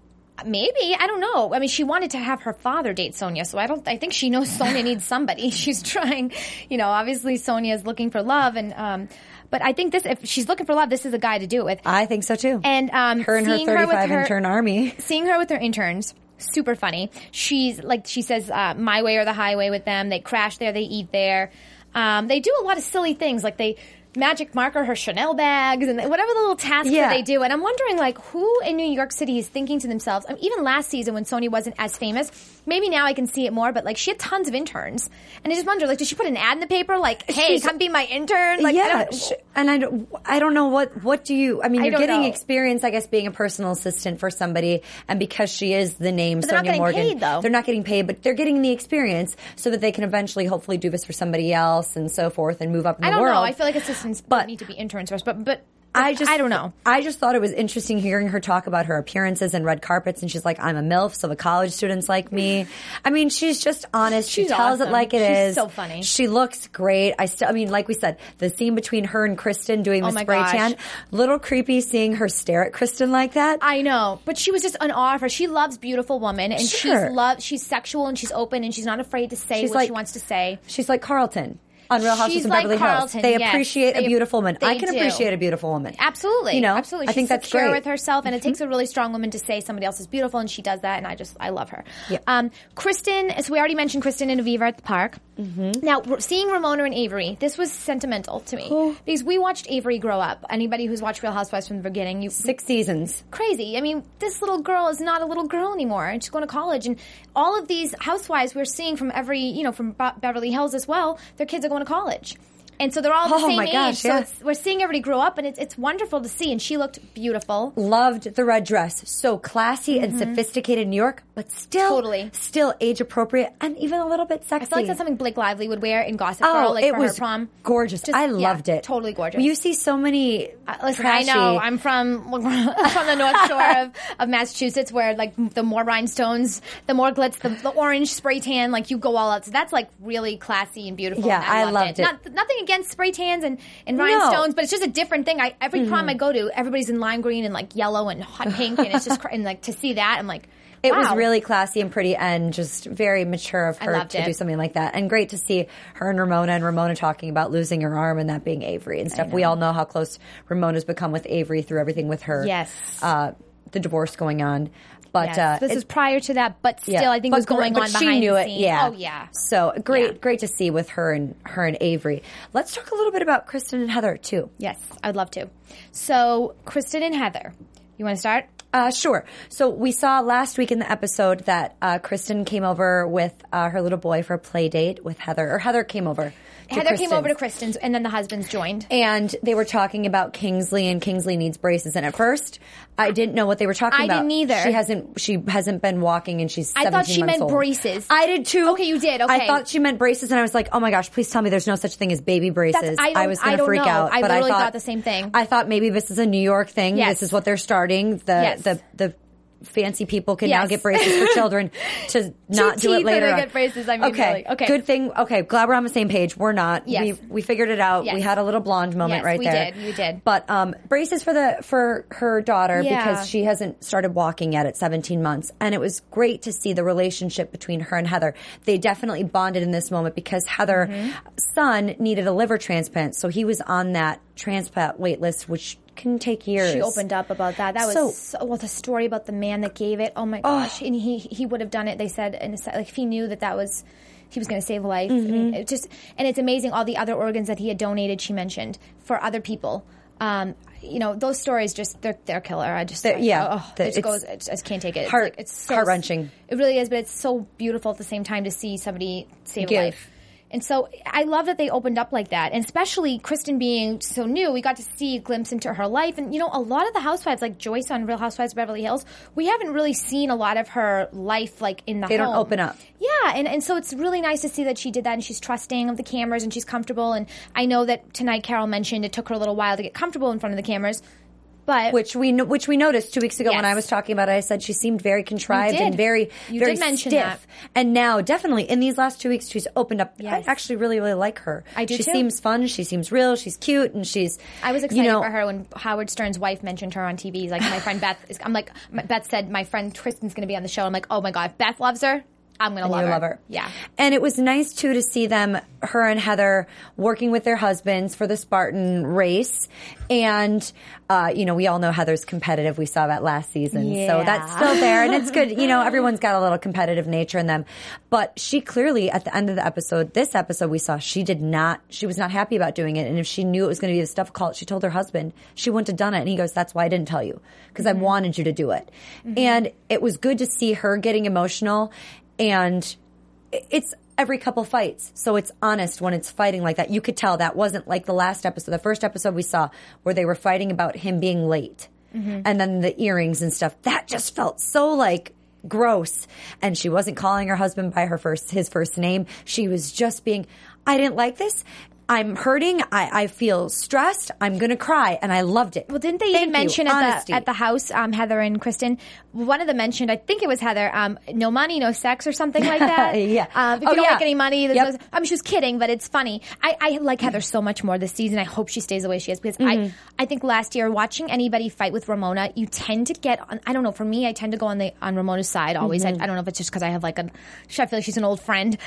Maybe. I don't know. I mean, she wanted to have her father date Sonia, so I don't, I think she knows Sonia needs somebody. She's trying, you know, obviously Sonia's looking for love, and, um, but I think this, if she's looking for love, this is a guy to do it with. I think so too. And, um, her and her thirty-five her, intern army. Seeing her with her interns, super funny. She's, like, she says, uh, my way or the highway with them. They crash there, they eat there. Um, they do a lot of silly things, like they, magic marker her Chanel bags and whatever the little tasks yeah. that they do. And I'm wondering, like, who in New York City is thinking to themselves, I mean, even last season when Sonia wasn't as famous, maybe now I can see it more, but, like, she had tons of interns. And I just wonder, like, did she put an ad in the paper, like, hey, She's, come be my intern? Like, yeah, I don't, and I don't, I don't know what, what do you, I mean, you're I getting know. experience, I guess, being a personal assistant for somebody, and because she is the name but they're Sonia not Morgan. Paid, though. They're not getting paid, but they're getting the experience so that they can eventually hopefully do this for somebody else and so forth and move up in the I don't world. know. I feel like assistants but, need to be interns first, but, but, I just, I don't know. I just thought it was interesting hearing her talk about her appearances and red carpets, and she's like, I'm a MILF, so the college students like me. I mean, she's just honest. She she's tells awesome. it like it she's is. so funny. She looks great. I still, I mean, like we said, the scene between her and Kristen doing the oh my spray gosh. tan, little creepy seeing her stare at Kristen like that. I know, but she was just an awe of her. She loves beautiful women, and sure. she's love. She's sexual and she's open, and she's not afraid to say she's what like, she wants to say. She's like Carlton. On Real Housewives She's of like Beverly Carlton, Hills. They yes. appreciate They- a beautiful woman. they I can do. appreciate a beautiful woman. Absolutely. You know? Absolutely. I She's think that's secure great. with herself, and Mm-hmm. it takes a really strong woman to say somebody else is beautiful, and she does that, and I just, I love her. Yeah. Um, Kristen, so we already mentioned Kristen and Aviva at the park. Mm-hmm. Now, we're seeing Ramona and Avery, this was sentimental to me. Oh. Because we watched Avery grow up. Anybody who's watched Real Housewives from the beginning, you Six seasons. crazy. I mean, this little girl is not a little girl anymore, and she's going to college. And all of these housewives we're seeing from every, you know, from Be- Beverly Hills as well, their kids are going to college. And so they're all the Oh, same my age. gosh, so yeah. it's, we're seeing everybody grow up, and it's it's wonderful to see. And she looked beautiful. Loved the red dress. So classy and sophisticated in New York, but still, Totally. still age appropriate and even a little bit sexy. I feel like that's something Blake Lively would wear in Gossip Oh, Girl, like it for was her prom. gorgeous. Just- I yeah, loved it. totally gorgeous. You see so many. Uh, Listen, trashy, I know I'm from from the North Shore of, of Massachusetts, where like the more rhinestones, the more glitz, the, the orange spray tan, like you go all out. So that's like really classy and beautiful. Yeah, and I, I loved, loved it. it. Not, nothing against spray tans and, and No. rhinestones, but it's just a different thing. I every Mm-hmm. prom I go to, everybody's in lime green and like yellow and hot pink, and it's just cr- and like to see that, I'm like. It was wow. really classy and pretty and just very mature of I her loved to it. do something like that. And great to see her and Ramona and Ramona talking about losing her arm and that being Avery and stuff. We all know how close Ramona's become with Avery through everything with her. Yes. Uh, the divorce going on. But Yes. uh, this it- was prior to that, but still, yeah. I think But it was going gr- on but she behind knew the it, scenes. yeah. Oh yeah. So great, Yeah. great to see with her and her and Avery. Let's talk a little bit about Kristen and Heather too. Yes, I would love to. So, Kristen and Heather, you want to start? Uh, sure. So we saw last week in the episode that uh, Kristen came over with uh, her little boy for a play date with Heather, or Heather came over. to Heather came Kristen's. over to Kristen's, and then the husbands joined. And they were talking about Kingsley, and Kingsley needs braces. And at first, I didn't know what they were talking I about. didn't either. She hasn't. She hasn't been walking, and she's. I seventeen thought she months meant old. braces. I did too. Okay, you did, okay. I thought she meant braces, and I was like, "Oh my gosh, please tell me there's no such thing as baby braces." That's- I don't- was going I to don't freak know. out. I but literally I thought, thought the same thing. I thought maybe this is a New York thing. Yes. This is what they're starting. The Yes. the the. Fancy people can now Yes. get braces for children to not do it teeth later and they on. get braces, I mean, okay. really. Okay. Good thing. Okay. Glad we're on the same page. We're not. Yes. We, we figured it out. Yes. We had a little blonde moment Yes, right we there. did. We did. But um, braces for the for her daughter Yeah. because she hasn't started walking yet at seventeen months. And it was great to see the relationship between her and Heather. They definitely bonded in this moment because Heather's Mm-hmm. son needed a liver transplant. So he was on that transplant wait list, which can take years. She opened up about that. That was So- so, well, the story about the man that gave it. Oh my gosh! And he he would have done it. They said, and it's like if he knew that that was. He was going to save a life. I Mm-hmm. mean, it just and it's amazing all the other organs that he had donated. She mentioned for other people. Um, you know, those stories just they're they're killer. I just They're- I- yeah. oh, The- it just it's goes. I just, I just can't take it. It's heart- like, it's so heart-wrenching. It really is, but it's so beautiful at the same time to see somebody save Give. a life. And so I love that they opened up like that. And especially Kristen being so new, we got to see a glimpse into her life. And, you know, a lot of the housewives, like Joyce on Real Housewives of Beverly Hills, we haven't really seen a lot of her life, like, in the They home. don't open up. Yeah, and, and so it's really nice to see that she did that, and she's trusting of the cameras, and she's comfortable. And I know that tonight Carol mentioned it took her a little while to get comfortable in front of the cameras. But Which we no- which we noticed two weeks ago Yes. when I was talking about it. I said she seemed very contrived You did. and very You very did mention stiff. that. And now, definitely in these last two weeks, she's opened up. Yes. I actually really really like her. I do She too. seems fun. She seems real. She's cute, and she's. I was excited you know, for her when Howard Stern's wife mentioned her on T V. He's like, my friend Beth is, I'm like, my, Beth said, my friend Kristen's going to be on the show. I'm like, oh my God, if Beth loves her, I'm going to And love you her. love her. Yeah. And it was nice, too, to see them, her and Heather, working with their husbands for the Spartan race. And, uh, you know, we all know Heather's competitive. We saw that last season. So Yeah. that's still there. And it's good. You know, everyone's got a little competitive nature in them. But she clearly, at the end of the episode, this episode we saw, she did not, she was not happy about doing it. And if she knew it was going to be the stuff cult, she told her husband she wouldn't have done it. And he goes, that's why I didn't tell you. Because Mm-hmm. I wanted you to do it. Mm-hmm. And it was good to see her getting emotional. And it's every couple fights. So it's honest when it's fighting like that. You could tell that wasn't like the last episode. The first episode we saw where they were fighting about him being late. Mm-hmm. And then the earrings and stuff. That just felt so like gross. And she wasn't calling her husband by her first, his first name. She was just being, I didn't like this. I'm hurting. I, I feel stressed. I'm going to cry. And I loved it. Well, didn't they Thank even you. mention at Honesty. the at the house, um, Heather and Kristen? One of them mentioned, I think it was Heather, um, no money, no sex, or something like that. Yeah. Um, if Oh, you don't yeah. make any money, there's Yep. no, I mean, she was kidding, but it's funny. I, I like Heather so much more this season. I hope she stays the way she is because Mm-hmm. I I think last year watching anybody fight with Ramona, you tend to get on. I don't know. For me, I tend to go on the on Ramona's side always. Mm-hmm. I, I don't know if it's just because I have like a. I feel like she's an old friend.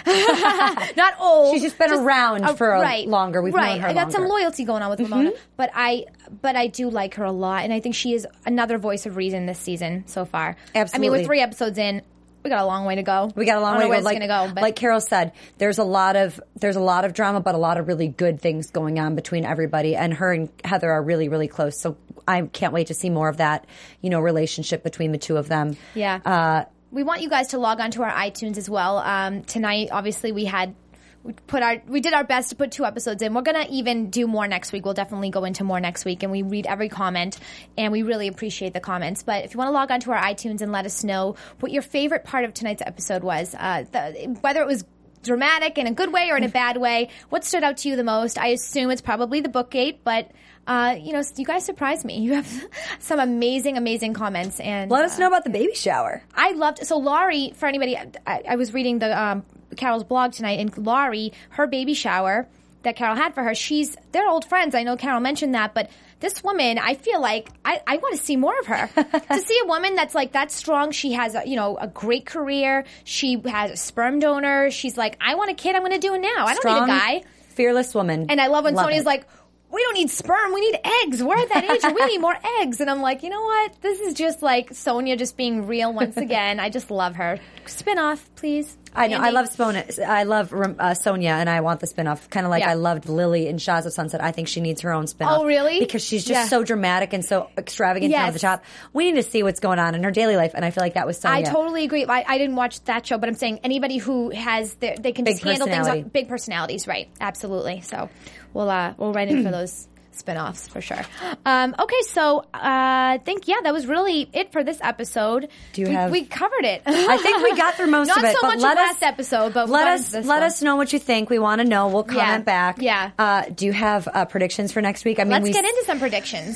Not old. She's just been around uh, for a right, longer. We've right. known her I got some longer. loyalty going on with Ramona, but I but I do like her a lot, and I think she is another voice of reason this season so far. I mean, Absolutely. we're three episodes in. We got a long way to go. We got a long I way don't to know go. where Like, it's going to go, but like Carol said, there's a lot of there's a lot of drama, but a lot of really good things going on between everybody. And her and Heather are really, really close. So I can't wait to see more of that, you know, relationship between the two of them. yeah. Uh, we want you guys to log on to our iTunes as well. Um, tonight, obviously, we had. We put our we did our best to put two episodes in. We're gonna even do more next week. We'll definitely go into more next week, and we read every comment, and we really appreciate the comments. But if you want to log on to our iTunes and let us know what your favorite part of tonight's episode was, uh, the, whether it was dramatic in a good way or in a bad way, what stood out to you the most? I assume it's probably the Bookgate, but uh, you know, you guys surprised me. You have some amazing, amazing comments, and let us uh, know about the baby shower. I loved so Laurie. For anybody, I, I was reading the um, Carol's blog tonight, and Laurie, her baby shower that Carol had for her, she's they're old friends. I know Carol mentioned that, but this woman, I feel like I, I want to see more of her. To see a woman that's like that strong, she has a, you know a great career. She has a sperm donor. She's like, I want a kid. I'm going to do it now. I don't Strong, need a guy. fearless woman. And I love when Love Sonia's it. like, we don't need sperm, we need eggs. We're at that age where we need more eggs. And I'm like, you know what? This is just like Sonia just being real once again. I just love her. Spinoff, please. I know. I Andy? love Spona. I love uh, Sonia, and I want the spinoff. Kind of like Yeah. I loved Lily in Shahs of Sunset. I think she needs her own spinoff. Oh, really? Because she's just Yeah. so dramatic and so extravagant and over Yes. the top. We need to see what's going on in her daily life, and I feel like that was Sonia. I totally agree. I, I didn't watch that show, but I'm saying anybody who has their, they can Big just handle things personality. on big personalities, right? Absolutely. So we'll uh, we'll write in for those spin-offs for sure. Um, okay, so uh, I think yeah, that was really it for this episode. Do you we, have- we covered it? I think we got through most Not of it. so but much let of us, last episode, but we let got us into this let one. us know what you think. We want to know. We'll comment Yeah. back. Yeah. Uh, do you have uh, predictions for next week? I mean, Let's we, get into some predictions.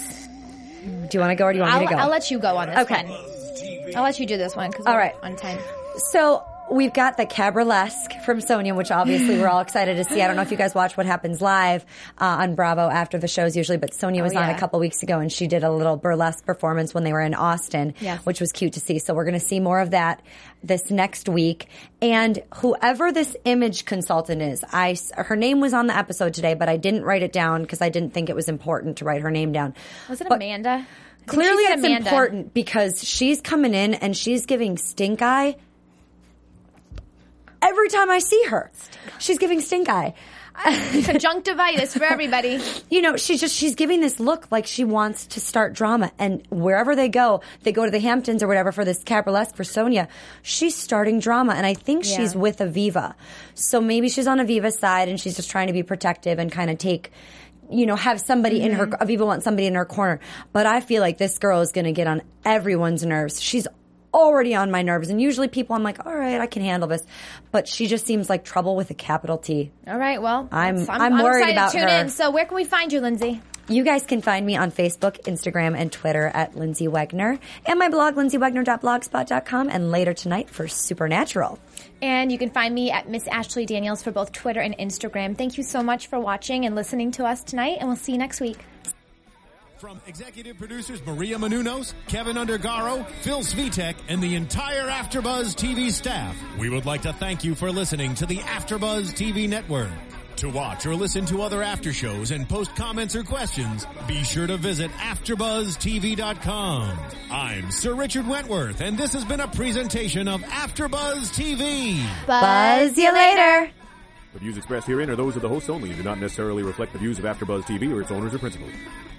Do you want to go or do you want I'll, me to go? I'll let you go on this Okay. one. I'll let you do this one because All we're right. on time. So we've got the Cabralesque from Sonia, which obviously we're all excited to see. I don't know if you guys watch What Happens Live uh, on Bravo after the shows usually, but Sonia was Oh, on yeah. a couple weeks ago and she did a little burlesque performance when they were in Austin, Yes. which was cute to see. So we're going to see more of that this next week. And whoever this image consultant is, I, her name was on the episode today, but I didn't write it down because I didn't think it was important to write her name down. Was it But Amanda? I think Clearly she said it's Amanda. important because she's coming in and she's giving stink eye every time I see her. She's giving stink eye. Conjunctivitis for everybody. You know, she's just, she's giving this look like she wants to start drama. And wherever they go, they go to the Hamptons or whatever for this cabralesque for Sonia. She's starting drama. And I think Yeah. she's with Aviva. So maybe she's on Aviva's side and she's just trying to be protective and kind of take, you know, have somebody in her, Aviva wants somebody in her corner. But I feel like this girl is going to get on everyone's nerves. She's already on my nerves. And usually people, I'm like, all right, I can handle this. But she just seems like trouble with a capital T. All right, well, I'm- I'm, I'm worried excited about to tune her. in. So where can we find you, Lindsay? You guys can find me on Facebook, Instagram, and Twitter at Lindsay Wegner, and my blog, lindsay wegner dot blogspot dot com, and later tonight for Supernatural. And you can find me at Miss Ashley Daniels for both Twitter and Instagram. Thank you so much for watching and listening to us tonight, and we'll see you next week. From executive producers Maria Menounos, Kevin Undergaro, Phil Svitek, and the entire AfterBuzz T V staff, we would like to thank you for listening to the AfterBuzz T V network. To watch or listen to other after shows and post comments or questions, be sure to visit after buzz t v dot com. I'm Sir Richard Wentworth, and this has been a presentation of AfterBuzz T V. Buzz you later. The views expressed herein are those of the hosts only and do not necessarily reflect the views of AfterBuzz T V or its owners or principals.